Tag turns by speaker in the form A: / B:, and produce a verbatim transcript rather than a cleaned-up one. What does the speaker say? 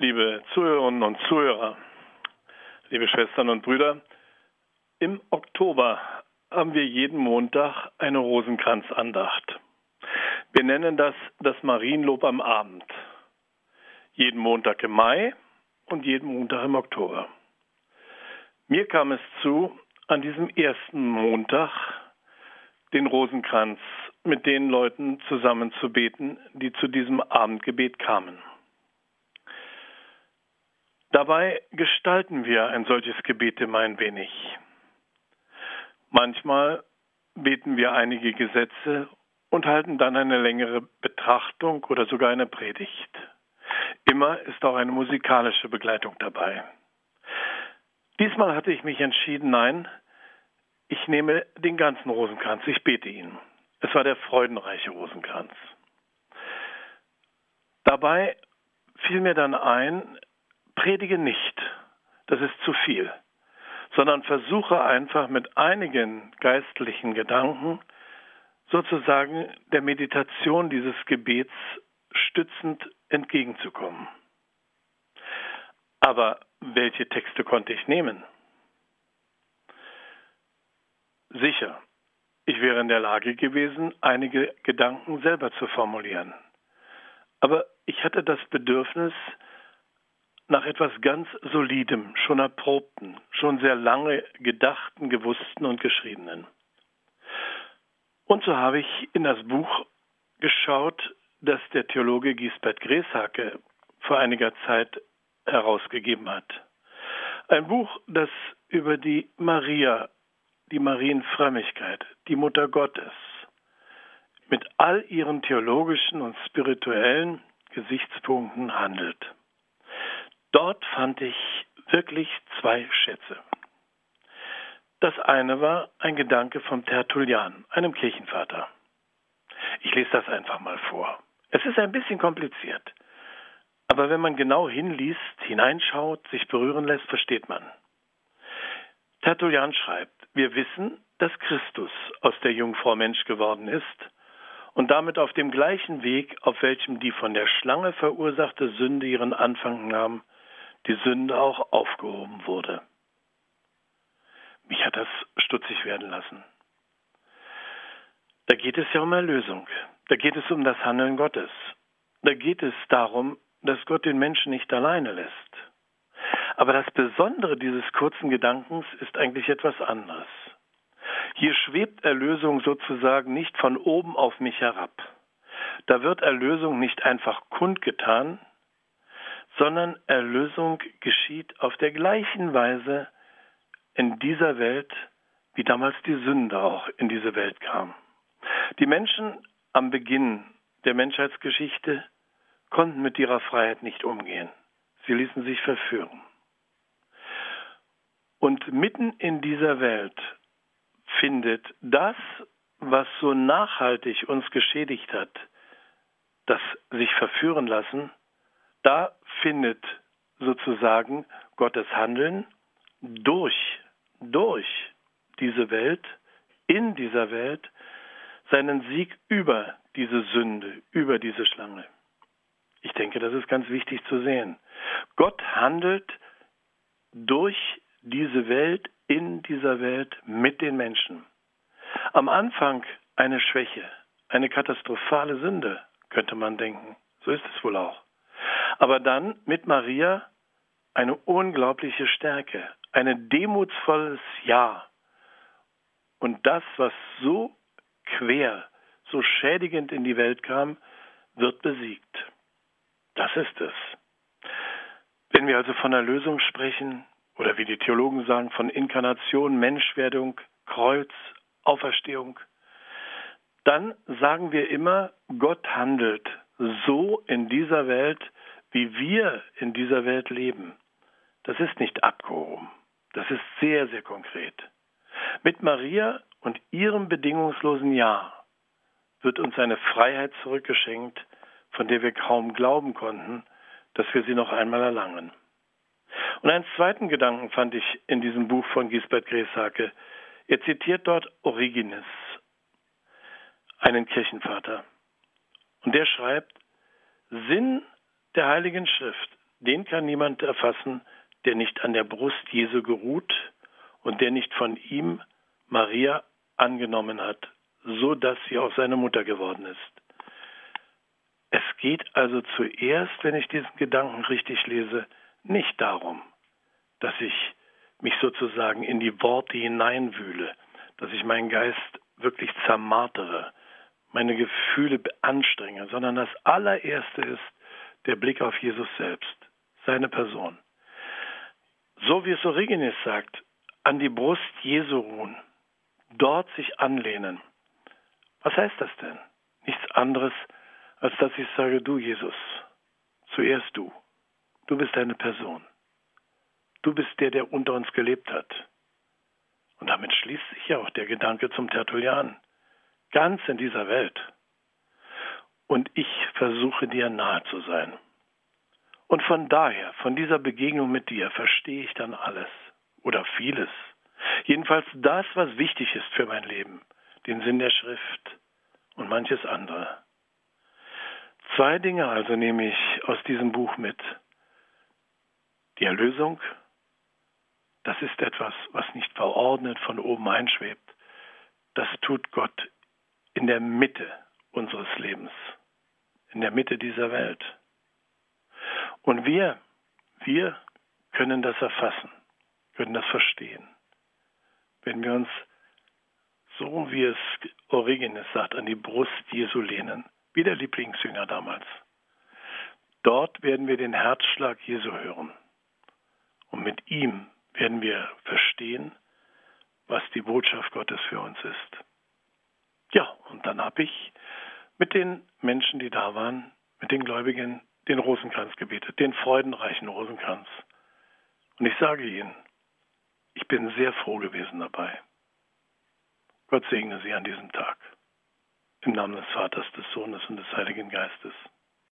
A: Liebe Zuhörerinnen und Zuhörer, liebe Schwestern und Brüder, im Oktober haben wir jeden Montag eine Rosenkranzandacht. Wir nennen das das Marienlob am Abend. Jeden Montag im Mai und jeden Montag im Oktober. Mir kam es zu, an diesem ersten Montag den Rosenkranz mit den Leuten zusammen zu beten, die zu diesem Abendgebet kamen. Dabei gestalten wir ein solches Gebet immer ein wenig. Manchmal beten wir einige Gesetze und halten dann eine längere Betrachtung oder sogar eine Predigt. Immer ist auch eine musikalische Begleitung dabei. Diesmal hatte ich mich entschieden, nein, ich nehme den ganzen Rosenkranz, ich bete ihn. Es war der freudenreiche Rosenkranz. Dabei fiel mir dann ein, predige nicht, das ist zu viel, sondern versuche einfach mit einigen geistlichen Gedanken sozusagen der Meditation dieses Gebets stützend entgegenzukommen. Aber welche Texte konnte ich nehmen? Sicher, ich wäre in der Lage gewesen, einige Gedanken selber zu formulieren. Aber ich hatte das Bedürfnis, nach etwas ganz Solidem, schon Erprobten, schon sehr lange Gedachten, Gewussten und Geschriebenen. Und so habe ich in das Buch geschaut, das der Theologe Gisbert Greshake vor einiger Zeit herausgegeben hat. Ein Buch, das über die Maria, die Marienfrömmigkeit, die Mutter Gottes, mit all ihren theologischen und spirituellen Gesichtspunkten handelt. Dort fand ich wirklich zwei Schätze. Das eine war ein Gedanke vom Tertullian, einem Kirchenvater. Ich lese das einfach mal vor. Es ist ein bisschen kompliziert, aber wenn man genau hinliest, hineinschaut, sich berühren lässt, versteht man. Tertullian schreibt: Wir wissen, dass Christus aus der Jungfrau Mensch geworden ist und damit auf dem gleichen Weg, auf welchem die von der Schlange verursachte Sünde ihren Anfang nahm, die Sünde auch aufgehoben wurde. Mich hat das stutzig werden lassen. Da geht es ja um Erlösung. Da geht es um das Handeln Gottes. Da geht es darum, dass Gott den Menschen nicht alleine lässt. Aber das Besondere dieses kurzen Gedankens ist eigentlich etwas anderes. Hier schwebt Erlösung sozusagen nicht von oben auf mich herab. Da wird Erlösung nicht einfach kundgetan, sondern Erlösung geschieht auf der gleichen Weise in dieser Welt, wie damals die Sünde auch in diese Welt kam. Die Menschen am Beginn der Menschheitsgeschichte konnten mit ihrer Freiheit nicht umgehen. Sie ließen sich verführen. Und mitten in dieser Welt findet das, was so nachhaltig uns geschädigt hat, das sich verführen lassen, da findet sozusagen Gottes Handeln durch, durch diese Welt, in dieser Welt, seinen Sieg über diese Sünde, über diese Schlange. Ich denke, das ist ganz wichtig zu sehen. Gott handelt durch diese Welt, in dieser Welt, mit den Menschen. Am Anfang eine Schwäche, eine katastrophale Sünde, könnte man denken. So ist es wohl auch. Aber dann mit Maria eine unglaubliche Stärke, ein demutsvolles Ja. Und das, was so quer, so schädigend in die Welt kam, wird besiegt. Das ist es. Wenn wir also von Erlösung sprechen, oder wie die Theologen sagen, von Inkarnation, Menschwerdung, Kreuz, Auferstehung, dann sagen wir immer, Gott handelt so in dieser Welt, wie wir in dieser Welt leben. Das ist nicht abgehoben. Das ist sehr, sehr konkret. Mit Maria und ihrem bedingungslosen Ja wird uns eine Freiheit zurückgeschenkt, von der wir kaum glauben konnten, dass wir sie noch einmal erlangen. Und einen zweiten Gedanken fand ich in diesem Buch von Gisbert Greshake. Er zitiert dort Origenes, einen Kirchenvater. Und der schreibt: Sinn der Heiligen Schrift, den kann niemand erfassen, der nicht an der Brust Jesu geruht und der nicht von ihm Maria angenommen hat, so dass sie auch seine Mutter geworden ist. Es geht also zuerst, wenn ich diesen Gedanken richtig lese, nicht darum, dass ich mich sozusagen in die Worte hineinwühle, dass ich meinen Geist wirklich zermartere, meine Gefühle anstrenge, sondern das allererste ist der Blick auf Jesus selbst, seine Person. So wie es Origenes sagt, an die Brust Jesu ruhen, dort sich anlehnen. Was heißt das denn? Nichts anderes, als dass ich sage, du Jesus, zuerst du. Du bist eine Person. Du bist der, der unter uns gelebt hat. Und damit schließt sich ja auch der Gedanke zum Tertullian. Ganz in dieser Welt. Und ich versuche dir nahe zu sein. Und von daher, von dieser Begegnung mit dir, verstehe ich dann alles oder vieles. Jedenfalls das, was wichtig ist für mein Leben, den Sinn der Schrift und manches andere. Zwei Dinge also nehme ich aus diesem Buch mit. Die Erlösung, das ist etwas, was nicht verordnet von oben einschwebt. Das tut Gott in der Mitte unseres Lebens, in der Mitte dieser Welt. Und wir, wir können das erfassen, können das verstehen. Wenn wir uns, so wie es Origenes sagt, an die Brust Jesu lehnen, wie der Lieblingsjünger damals. Dort werden wir den Herzschlag Jesu hören. Und mit ihm werden wir verstehen, was die Botschaft Gottes für uns ist. Ja, und dann habe ich mit den Menschen, die da waren, mit den Gläubigen, den Rosenkranz gebetet, den freudenreichen Rosenkranz. Und ich sage Ihnen, ich bin sehr froh gewesen dabei. Gott segne Sie an diesem Tag. Im Namen des Vaters, des Sohnes und des Heiligen Geistes.